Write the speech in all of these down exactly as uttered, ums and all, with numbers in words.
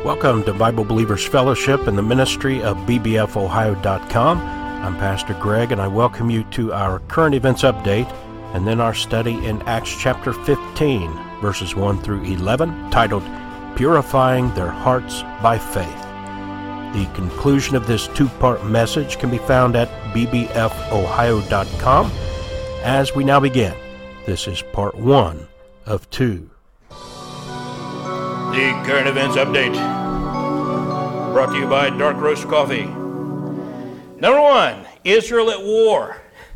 Welcome to Bible Believers Fellowship and the ministry of B B F Ohio dot com. I'm Pastor Greg, and I welcome you to our current events update and then our study in Acts chapter fifteen, verses one through eleven, titled Purifying Their Hearts by Faith. The conclusion of this two-part message can be found at B B F Ohio dot com. As we now begin, this is part one of two. The current events update, brought to you by Dark Roast Coffee. Number one, Israel at war.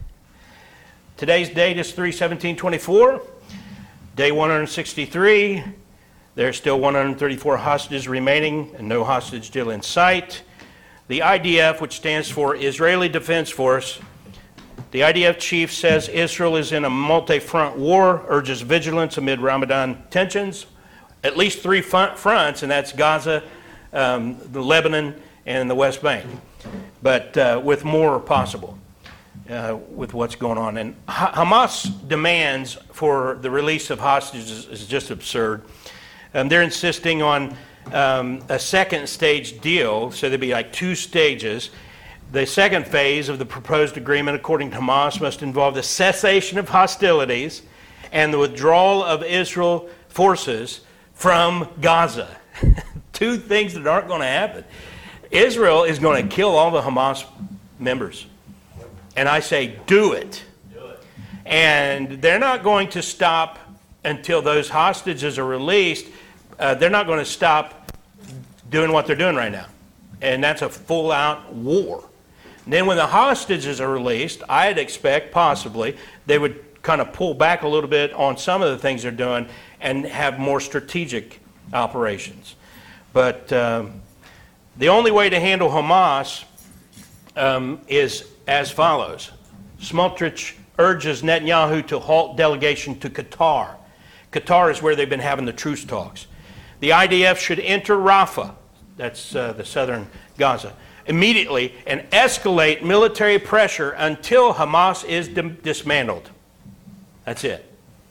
Today's date is three seventeen twenty-four. Day one hundred sixty-three. There's still one hundred thirty-four hostages remaining and no hostage deal in sight. The I D F, which stands for Israeli Defense Force, the I D F chief says Israel is in a multi-front war, urges vigilance amid Ramadan tensions. At least three front fronts, and that's Gaza, um, the Lebanon, and the West Bank. But uh, with more possible uh, with what's going on. And ha- Hamas demands for the release of hostages is, is just absurd. Um, they're insisting on um, a second stage deal, so there'd be like two stages. The second phase of the proposed agreement, according to Hamas, must involve the cessation of hostilities and the withdrawal of Israel forces from Gaza. Two things that aren't going to happen. Israel is going to kill all the Hamas members. And I say, do it. Do it. And they're not going to stop until those hostages are released. Uh, they're not going to stop doing what they're doing right now. And that's a full-out war. And then when the hostages are released, I'd expect possibly they would kind of pull back a little bit on some of the things they're doing and have more strategic operations. But um, the only way to handle Hamas um, is as follows. Smotrich urges Netanyahu to halt delegation to Qatar. Qatar is where they've been having the truce talks. The I D F should enter Rafah, that's uh, the southern Gaza, immediately and escalate military pressure until Hamas is dim- dismantled. That's it.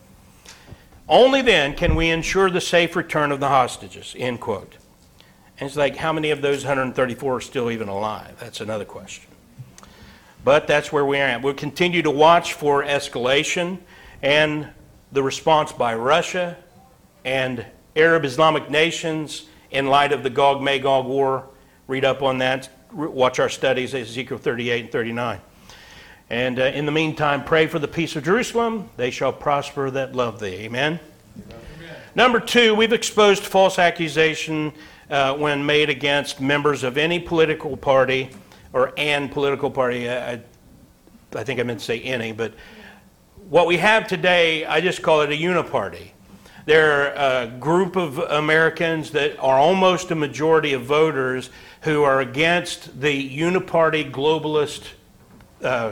Only then can we ensure the safe return of the hostages, end quote. And it's like, how many of those one hundred thirty-four are still even alive? That's another question. But that's where we are at. We'll continue to watch for escalation and the response by Russia and Arab Islamic nations in light of the Gog-Magog war. Read up on that. Watch our studies, Ezekiel thirty-eight and thirty-nine. And uh, in the meantime, pray for the peace of Jerusalem. They shall prosper that love thee. Amen? Amen. Number two, we've exposed false accusation uh, when made against members of any political party or an political party. I, I think I meant to say any, but what we have today, I just call it a uniparty. They're a group of Americans that are almost a majority of voters who are against the uniparty globalist uh,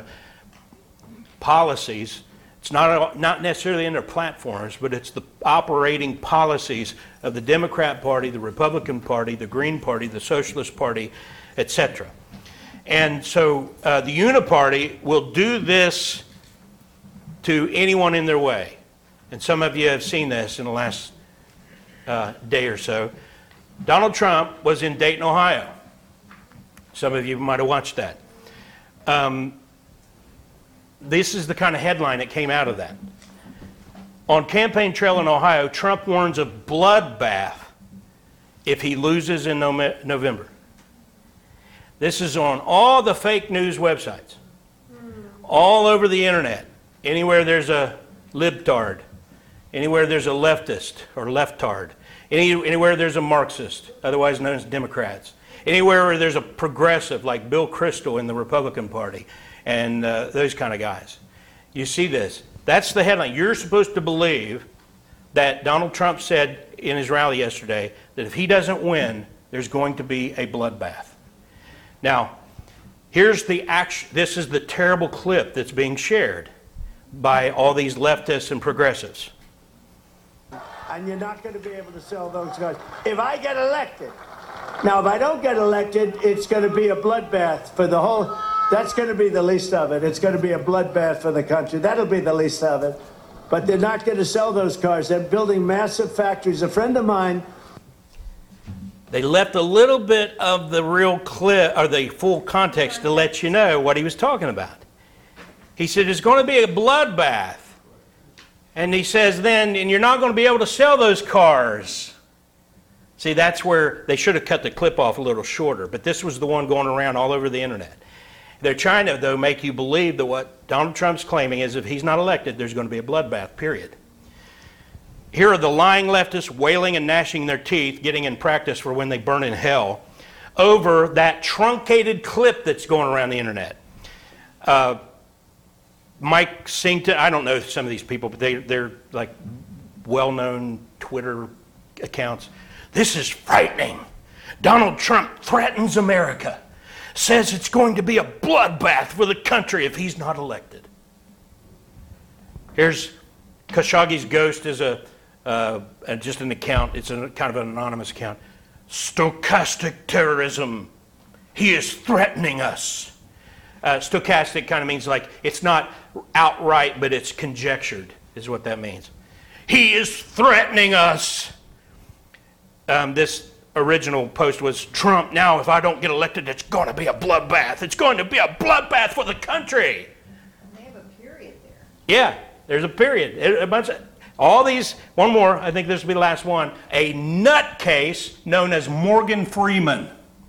policies. It's not not necessarily in their platforms, but it's the operating policies of the Democrat Party, the Republican Party, the Green Party, the Socialist Party, et cetera. And so uh, the Uniparty will do this to anyone in their way. And some of you have seen this in the last uh, day or so. Donald Trump was in Dayton, Ohio. Some of you might have watched that. Um, This is the kind of headline that came out of that. On campaign trail in Ohio, Trump warns of bloodbath if he loses in November. This is on all the fake news websites, all over the internet. Anywhere there's a libtard, anywhere there's a leftist or leftard, any, anywhere there's a Marxist, otherwise known as Democrats, anywhere where there's a progressive like Bill Kristol in the Republican Party, and uh, those kind of guys. You see this. That's the headline. You're supposed to believe that Donald Trump said in his rally yesterday that if he doesn't win, there's going to be a bloodbath. Now, here's the action. This is the terrible clip that's being shared by all these leftists and progressives. And you're not going to be able to sell those guys. If I get elected, now if I don't get elected, it's going to be a bloodbath for the whole... That's going to be the least of it. It's going to be a bloodbath for the country. That'll be the least of it. But they're not going to sell those cars. They're building massive factories. A friend of mine They left a little bit of the real clip, or the full context, to let you know what he was talking about. He said, it's going to be a bloodbath. And he says then, and you're not going to be able to sell those cars. See, that's where they should have cut the clip off a little shorter, but this was the one going around all over the internet. They're trying to, though, make you believe that what Donald Trump's claiming is if he's not elected, there's going to be a bloodbath, period. Here are the lying leftists wailing and gnashing their teeth, getting in practice for when they burn in hell, over that truncated clip that's going around the internet. Uh, Mike Singleton, I don't know some of these people, but they, they're like well-known Twitter accounts. This is frightening. Donald Trump threatens America. Says it's going to be a bloodbath for the country if he's not elected. Here's Khashoggi's ghost is a uh, just an account. It's a kind of an anonymous account. Stochastic terrorism. He is threatening us. Uh, stochastic kind of means like it's not outright, but it's conjectured, is what that means. He is threatening us. Um, this original post was, Trump, now if I don't get elected, it's going to be a bloodbath. It's going to be a bloodbath for the country. And they have a period there. Yeah, there's a period. A bunch of, all these, one more, I think this will be the last one, a nutcase known as Morgan Freeman.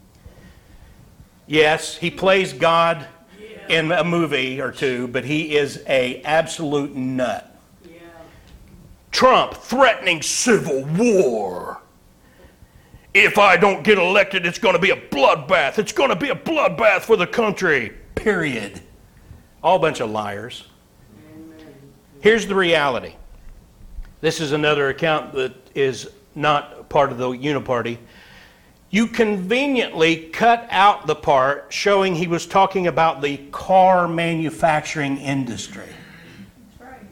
Yes, he plays God in a movie or two, but he is a absolute nut. Yeah. Trump threatening civil war. If I don't get elected, it's going to be a bloodbath. It's going to be a bloodbath for the country. Period. All a bunch of liars. Amen. Here's the reality. This is another account that is not part of the Uniparty. You conveniently cut out the part showing he was talking about the car manufacturing industry. That's right.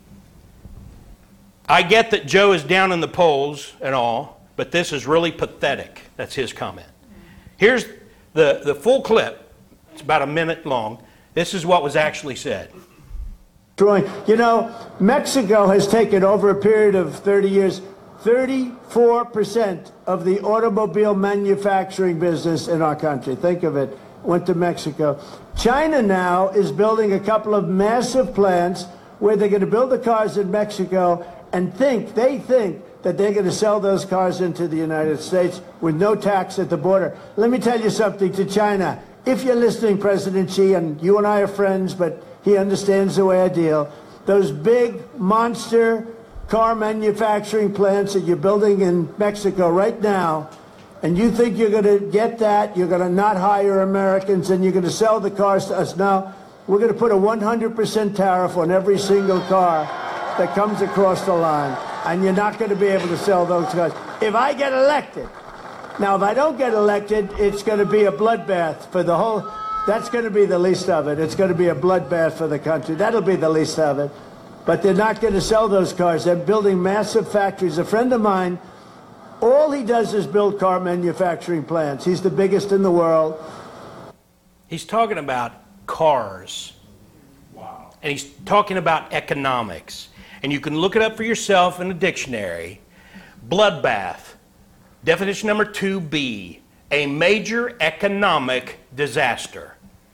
I get that Joe is down in the polls and all, but this is really pathetic. That's his comment. Here's the, the full clip. It's about a minute long. This is what was actually said. You know, Mexico has taken over a period of thirty years, thirty-four percent of the automobile manufacturing business in our country. Think of it. Went to Mexico. China now is building a couple of massive plants where they're going to build the cars in Mexico and think, they think, that they're going to sell those cars into the United States with no tax at the border. Let me tell you something to China. If you're listening, President Xi, and you and I are friends, but he understands the way I deal, those big monster car manufacturing plants that you're building in Mexico right now, and you think you're going to get that, you're going to not hire Americans, and you're going to sell the cars to us. Now, we're going to put a one hundred percent tariff on every single car that comes across the line, and you're not going to be able to sell those cars. If I get elected, now if I don't get elected, it's going to be a bloodbath for the whole, that's going to be the least of it. It's going to be a bloodbath for the country. That'll be the least of it. But they're not going to sell those cars. They're building massive factories. A friend of mine, all he does is build car manufacturing plants. He's the biggest in the world. He's talking about cars. Wow. And he's talking about economics. And you can look it up for yourself in a dictionary. Bloodbath. Definition number two B. A major economic disaster.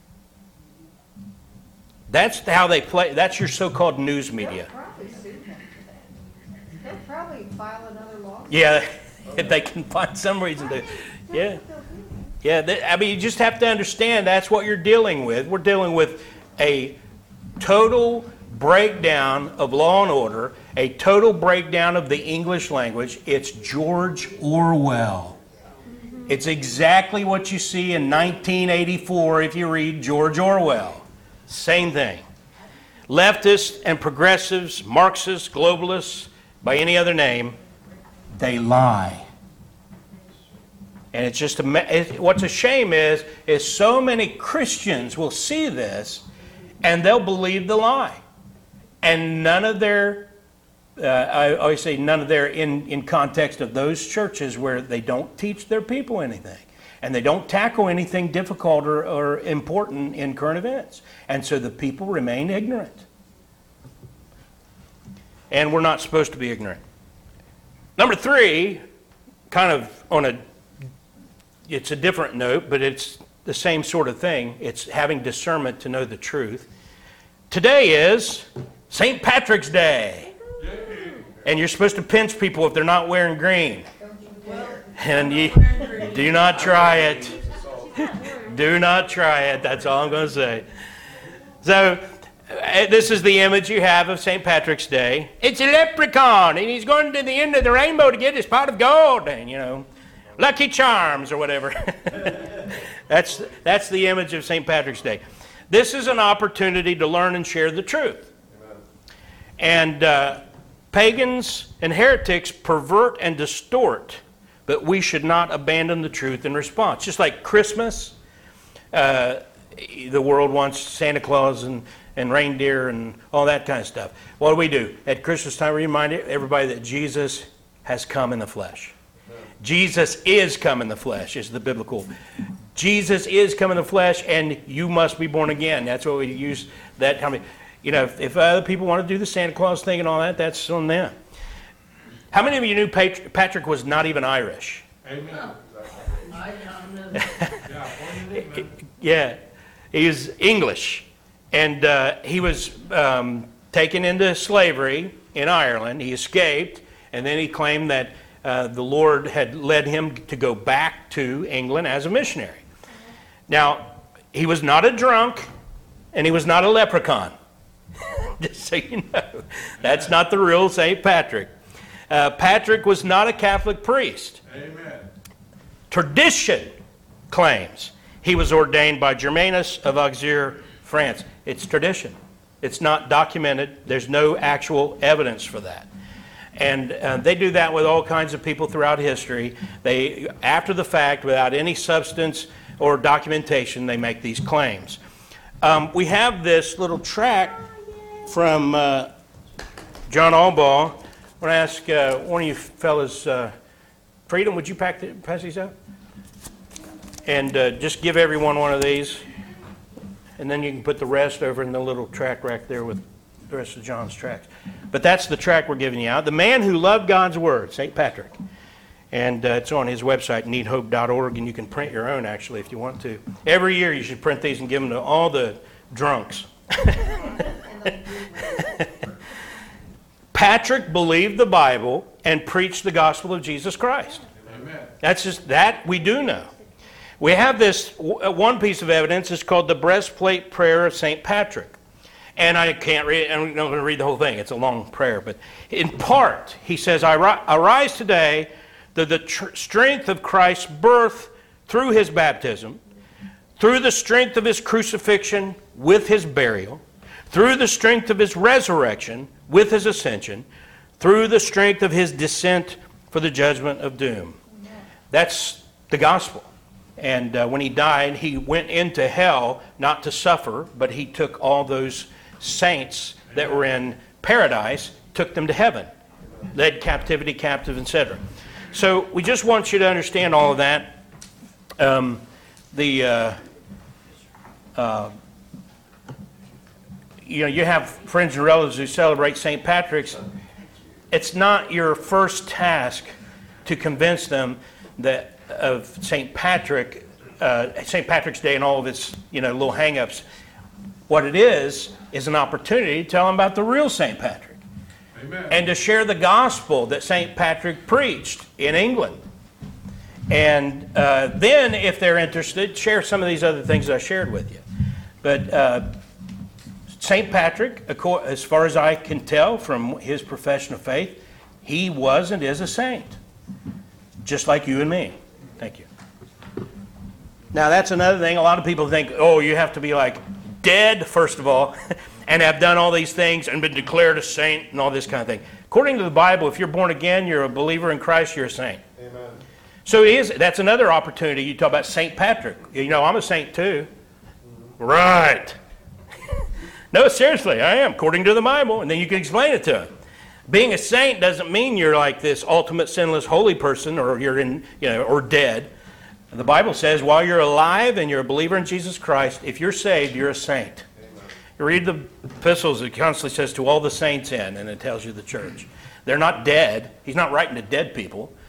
That's how they play. That's your so-called news media. They'll probably sue them for that. They'll probably file another lawsuit. Yeah, if they can find some reason to. Yeah. Yeah, they, I mean, you just have to understand that's what you're dealing with. We're dealing with a total breakdown of law and order, a total breakdown of the English language. It's George Orwell. It's exactly what you see in nineteen eighty-four if you read George Orwell. Same thing. Leftists and progressives, Marxists, globalists, by any other name, they lie. And it's just a, it, what's a shame is, is so many Christians will see this and they'll believe the lie. And none of their, uh, I always say none of their, in, in context of those churches where they don't teach their people anything. And they don't tackle anything difficult or, or important in current events. And so the people remain ignorant. And we're not supposed to be ignorant. Number three, kind of on a it's a different note, but it's the same sort of thing. It's having discernment to know the truth. Today is Saint Patrick's Day. And you're supposed to pinch people if they're not wearing green. And you do not try it. Do not try it. That's all I'm going to say. So uh, this is the image you have of Saint Patrick's Day. It's a leprechaun, and he's going to the end of the rainbow to get his pot of gold, and you know, Lucky Charms or whatever. that's that's the image of Saint Patrick's Day. This is an opportunity to learn and share the truth. Amen. And uh, pagans and heretics pervert and distort, but we should not abandon the truth in response. Just like Christmas, uh, the world wants Santa Claus and, and reindeer and all that kind of stuff. What do we do? At Christmas time, we remind everybody that Jesus has come in the flesh. Jesus is come in the flesh, is the biblical. Jesus is come in the flesh, and you must be born again. That's what we use that kind of, you know, if, if other people want to do the Santa Claus thing and all that, that's on them. How many of you knew Pat- Patrick was not even Irish? Amen. Yeah, he was English, and uh, he was um, taken into slavery in Ireland. He escaped, and then he claimed that uh, the Lord had led him to go back to England as a missionary. Now, he was not a drunk, and he was not a leprechaun. Just so you know, that's not the real Saint Patrick. Uh, Patrick was not a Catholic priest. Amen. Tradition claims he was ordained by Germanus of Auxerre, France. It's tradition. It's not documented. There's no actual evidence for that. And uh, they do that with all kinds of people throughout history. They, after the fact, without any substance or documentation, they make these claims. Um, we have this little tract from uh, John Albaugh. I want to ask uh, one of you fellas, uh, Freedom, would you pack the, pass these out? And uh, just give everyone one of these. And then you can put the rest over in the little tract rack there with the rest of John's tracts. But that's the tract we're giving you out. The Man Who Loved God's Word, Saint Patrick. And uh, it's on his website, need hope dot org, and you can print your own, actually, if you want to. Every year you should print these and give them to all the drunks. Patrick believed the Bible and preached the gospel of Jesus Christ. Amen. That's just that we do know. We have this one piece of evidence. It's called the Breastplate Prayer of Saint Patrick. And I can't read, I'm not going to read the whole thing. It's a long prayer. But in part, he says, I arise today to the tr- strength of Christ's birth through his baptism, through the strength of his crucifixion with his burial, through the strength of his resurrection with his ascension, through the strength of his descent for the judgment of doom. That's the gospel. And uh, when he died, he went into hell not to suffer, but he took all those saints that were in paradise, took them to heaven, led captivity captive, et cetera. So we just want you to understand all of that. Um, the uh, uh, you know, you have friends and relatives who celebrate Saint Patrick's. It's not your first task to convince them that of Saint Patrick, uh, Saint Patrick's Day and all of its, you know, little hang-ups. What it is is an opportunity to tell them about the real Saint Patrick. Amen. And to share the gospel that Saint Patrick preached in England. And uh, then, if they're interested, share some of these other things I shared with you. But uh, Saint Patrick, as far as I can tell from his profession of faith, he was and is a saint, just like you and me. Thank you. Now, that's another thing. A lot of people think, oh, you have to be like dead, first of all, and have done all these things and been declared a saint and all this kind of thing. According to the Bible, if you're born again, you're a believer in Christ, you're a saint. Amen. So it is, that's another opportunity. You talk about Saint Patrick. You know, I'm a saint too. Mm-hmm. Right. No, seriously, I am, according to the Bible. And then you can explain it to them. Being a saint doesn't mean you're like this ultimate sinless holy person, or you're in, you know, or dead. The Bible says while you're alive and you're a believer in Jesus Christ, if you're saved, you're a saint. Amen. You read the epistles, it constantly says to all the saints in, and it tells you the church. They're not dead. He's not writing to dead people.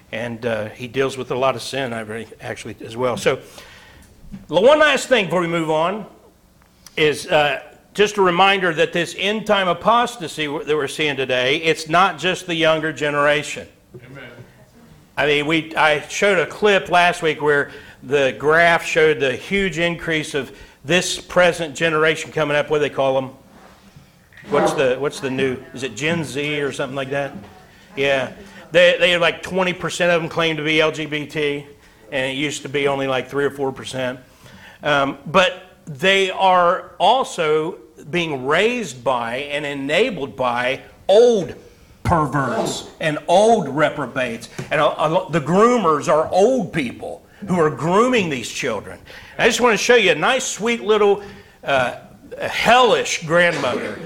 And uh, he deals with a lot of sin, actually, as well. So, the one last thing before we move on is uh, just a reminder that this end-time apostasy that we're seeing today, it's not just the younger generation. Amen. I mean, we I showed a clip last week where the graph showed the huge increase of this present generation coming up. What do they call them? What's the what's the new? Is it Gen Z or something like that? Yeah, they they have like twenty percent of them claim to be L G B T, and it used to be only like three or four percent. Um, but they are also being raised by and enabled by old perverts and old reprobates, and a, a, the groomers are old people who are grooming these children. And I just want to show you a nice, sweet little uh, hellish grandmother.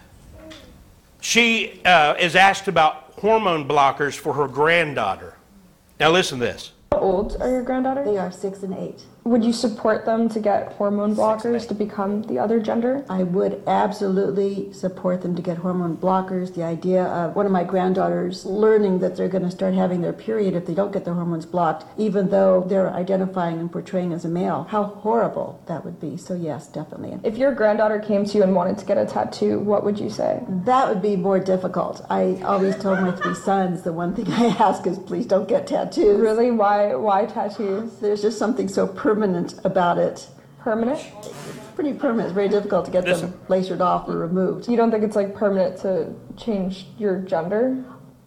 She uh, is asked about hormone blockers for her granddaughter. Now listen to this. How old are your granddaughters? They are six and eight. Would you support them to get hormone blockers to become the other gender? I would absolutely support them to get hormone blockers. The idea of one of my granddaughters learning that they're going to start having their period if they don't get their hormones blocked, even though they're identifying and portraying as a male. How horrible that would be. So yes, definitely. If your granddaughter came to you and wanted to get a tattoo, what would you say? That would be more difficult. I always told my three sons the one thing I ask is please don't get tattoos. Really? Why, why tattoos? There's just something so permanent about it. Permanent? It's pretty permanent. It's very difficult to get them lasered off or removed. You don't think it's like permanent to change your gender?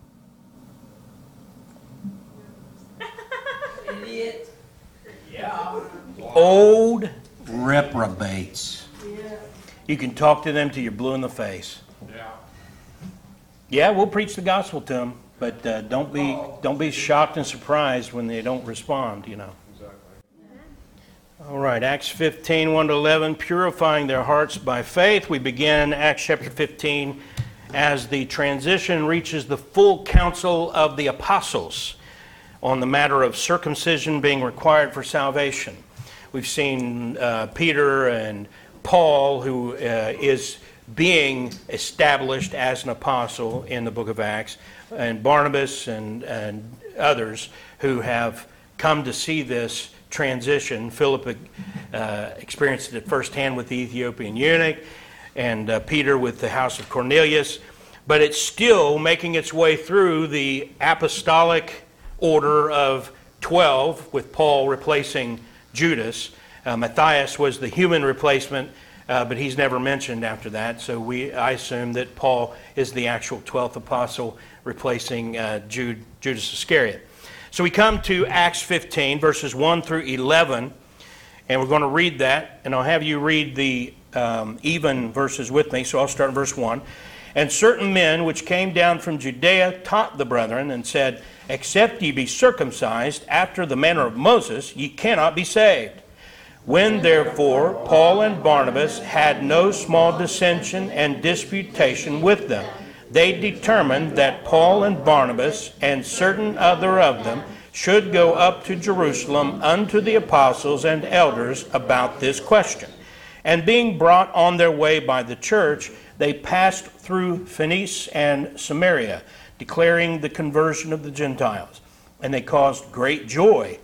Idiot. Old reprobates. You can talk to them till you're blue in the face. Yeah. Yeah, we'll preach the gospel to them, but uh, don't be don't be shocked and surprised when they don't respond, you know. All right, Acts fifteen, one to eleven, purifying their hearts by faith. We begin Acts chapter fifteen as the transition reaches the full council of the apostles on the matter of circumcision being required for salvation. We've seen uh, Peter and Paul, who uh, is being established as an apostle in the book of Acts, and Barnabas and, and others who have come to see this transition. Philip uh, experienced it firsthand with the Ethiopian eunuch, and uh, Peter with the house of Cornelius. But it's still making its way through the apostolic order of twelve, with Paul replacing Judas. Uh, Matthias was the human replacement, uh, but he's never mentioned after that. So we, I assume that Paul is the actual twelfth apostle, replacing uh, Jude, Judas Iscariot. So we come to Acts fifteen, verses one through eleven, and we're going to read that, and I'll have you read the um, even verses with me, so I'll start in verse one. And certain men which came down from Judea taught the brethren, and said, Except ye be circumcised after the manner of Moses, ye cannot be saved. When therefore Paul and Barnabas had no small dissension and disputation with them, they determined that Paul and Barnabas and certain other of them should go up to Jerusalem unto the apostles and elders about this question. And being brought on their way by the church, they passed through Phoenice and Samaria, declaring the conversion of the Gentiles. And they caused great joy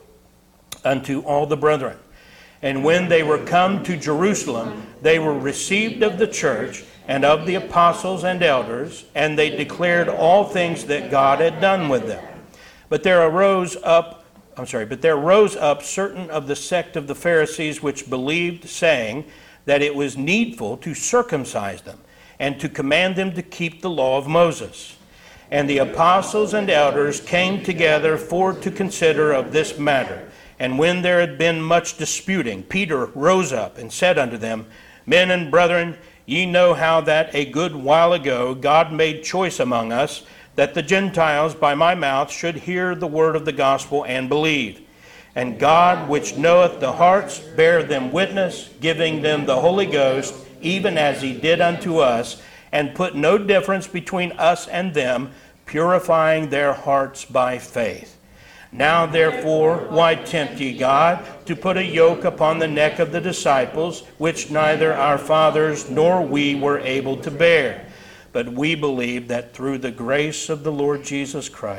unto all the brethren. And when they were come to Jerusalem, they were received of the church and of the apostles and elders, and they declared all things that God had done with them. But there arose up, I'm sorry, but there rose up certain of the sect of the Pharisees which believed, saying that it was needful to circumcise them, and to command them to keep the law of Moses. And the apostles and elders came together for to consider of this matter. And when there had been much disputing, Peter rose up and said unto them, Men and brethren, ye know how that a good while ago God made choice among us, that the Gentiles by my mouth should hear the word of the gospel and believe. And God, which knoweth the hearts, bare them witness, giving them the Holy Ghost, even as he did unto us, and put no difference between us and them, purifying their hearts by faith. Now therefore, why tempt ye God to put a yoke upon the neck of the disciples, which neither our fathers nor we were able to bear? But we believe that through the grace of the Lord Jesus Christ,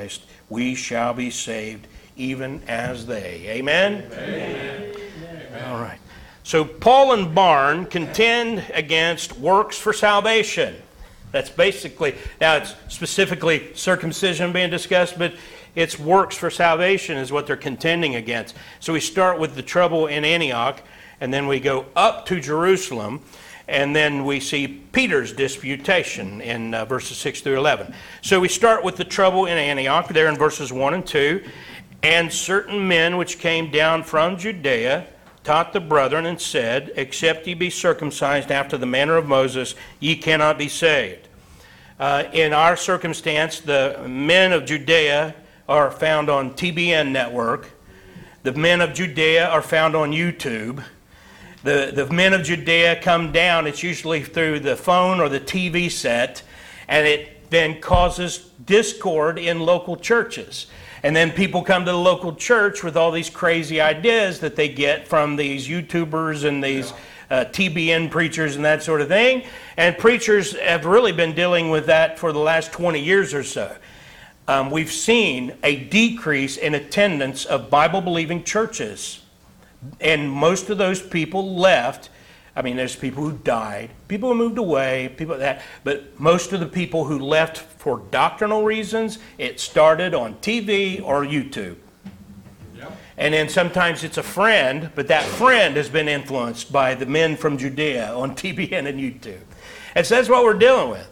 we shall be saved even as they. Amen? Amen. All right. So Paul and Barn contend against works for salvation. That's basically, now it's specifically circumcision being discussed, but it's works for salvation is what they're contending against. So we start with the trouble in Antioch, and then we go up to Jerusalem, and then we see Peter's disputation in uh, verses six through eleven. So we start with the trouble in Antioch, there in verses one and two. And certain men which came down from Judea taught the brethren and said, except ye be circumcised after the manner of Moses, ye cannot be saved. Uh, in our circumstance, the men of Judea are found on T B N network. The men of Judea are found on YouTube. The, the men of Judea come down, it's usually through the phone or the T V set, and it then causes discord in local churches. And then people come to the local church with all these crazy ideas that they get from these YouTubers and these uh, T B N preachers and that sort of thing. And preachers have really been dealing with that for the last twenty years or so. Um, we've seen a decrease in attendance of Bible-believing churches. And most of those people left. I mean, there's people who died, people who moved away, people that, but most of the people who left for doctrinal reasons, it started on T V or YouTube. Yep. And then sometimes it's a friend, but that friend has been influenced by the men from Judea on T V N and YouTube. And so that's what we're dealing with.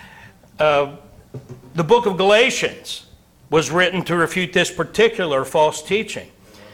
Uh, the book of Galatians was written to refute this particular false teaching.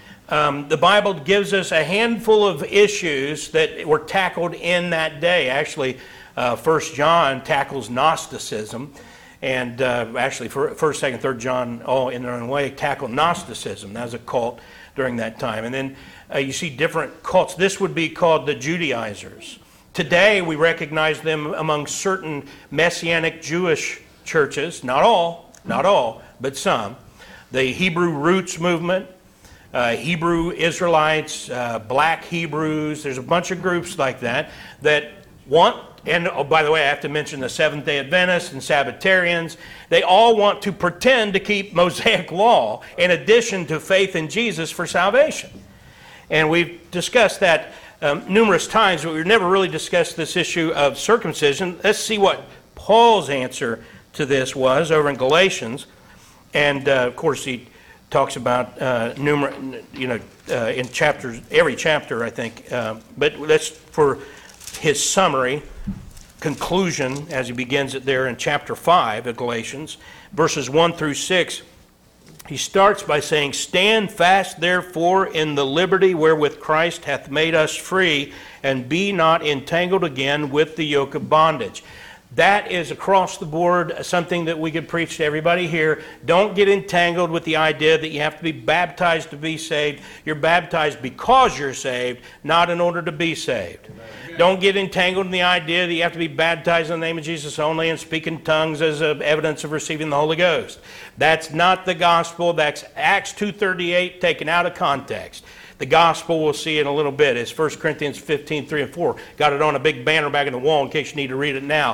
Um, the Bible gives us a handful of issues that were tackled in that day. Actually, uh, First John tackles Gnosticism, and uh, actually First, Second, Third John, all in their own way, tackle Gnosticism. That was a cult during that time. And then uh, you see different cults. This would be called the Judaizers. Today, we recognize them among certain Messianic Jewish churches. Not all, not all, but some. The Hebrew Roots movement. Uh, Hebrew Israelites, uh, Black Hebrews, there's a bunch of groups like that that want, and oh, by the way, I have to mention the Seventh-day Adventists and Sabbatarians, they all want to pretend to keep Mosaic law in addition to faith in Jesus for salvation. And we've discussed that um, numerous times, but we've never really discussed this issue of circumcision. Let's see what Paul's answer to this was over in Galatians. And uh, of course, he talks about uh, numerous, you know, uh, in chapters, every chapter, I think. Uh, but let's, for his summary, conclusion, as he begins it there in chapter five of Galatians, verses one through six, he starts by saying, stand fast, therefore, in the liberty wherewith Christ hath made us free, and be not entangled again with the yoke of bondage. That is across the board something that we could preach to everybody here. Don't get entangled with the idea that you have to be baptized to be saved. You're baptized because you're saved, not in order to be saved. Amen. Don't get entangled in the idea that you have to be baptized in the name of Jesus only and speak in tongues as a evidence of receiving the Holy Ghost. That's not the gospel. That's Acts two thirty-eight taken out of context. The gospel, we'll see in a little bit, is First Corinthians fifteen, three and four. Got it on a big banner back in the wall in case you need to read it now.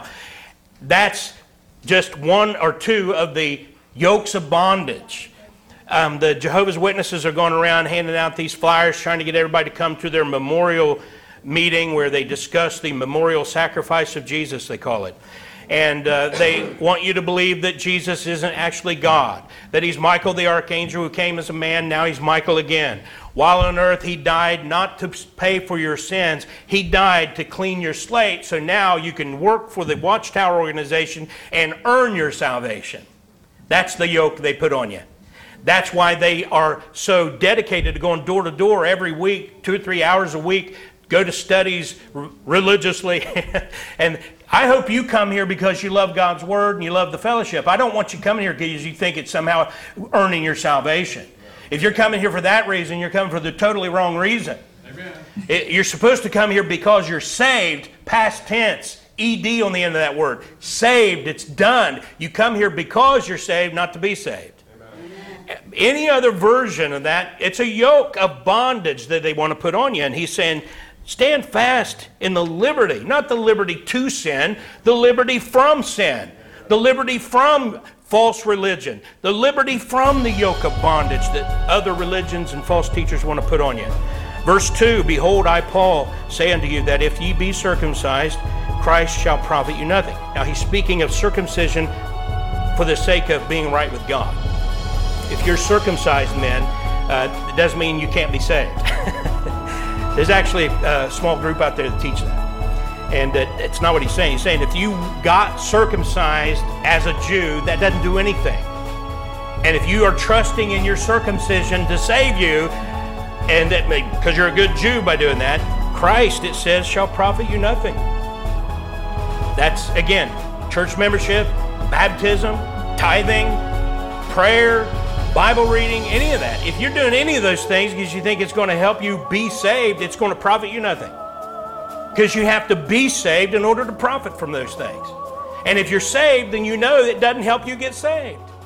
That's just one or two of the yokes of bondage. Um, the Jehovah's Witnesses are going around handing out these flyers, trying to get everybody to come to their memorial meeting where they discuss the memorial sacrifice of Jesus, they call it. And uh, they want you to believe that Jesus isn't actually God, that he's Michael the archangel who came as a man, now he's Michael again. While on earth, he died not to pay for your sins. He died to clean your slate, so now you can work for the Watchtower organization and earn your salvation. That's the yoke they put on you. That's why they are so dedicated to going door to door every week, two or three hours a week, go to studies r- religiously. And I hope you come here because you love God's Word and you love the fellowship. I don't want you coming here because you think it's somehow earning your salvation. If you're coming here for that reason, you're coming for the totally wrong reason. Amen. It, you're supposed to come here because you're saved, past tense, E D on the end of that word. Saved, it's done. You come here because you're saved, not to be saved. Amen. Any other version of that, it's a yoke of bondage that they want to put on you. And he's saying, stand fast in the liberty, not the liberty to sin, the liberty from sin, the liberty from false religion, the liberty from the yoke of bondage that other religions and false teachers want to put on you. Verse two, behold, I, Paul, say unto you that if ye be circumcised, Christ shall profit you nothing. Now he's speaking of circumcision for the sake of being right with God. If you're circumcised, men, uh, it doesn't mean you can't be saved. There's actually a small group out there that teach that. And uh, it's not what he's saying. He's saying if you got circumcised as a Jew, that doesn't do anything. And if you are trusting in your circumcision to save you, and that because you're a good Jew by doing that, Christ, it says, shall profit you nothing. That's, again, church membership, baptism, tithing, prayer, Bible reading, any of that. If you're doing any of those things because you think it's going to help you be saved, it's going to profit you nothing. Because you have to be saved in order to profit from those things. And if you're saved, then you know that it doesn't help you get saved.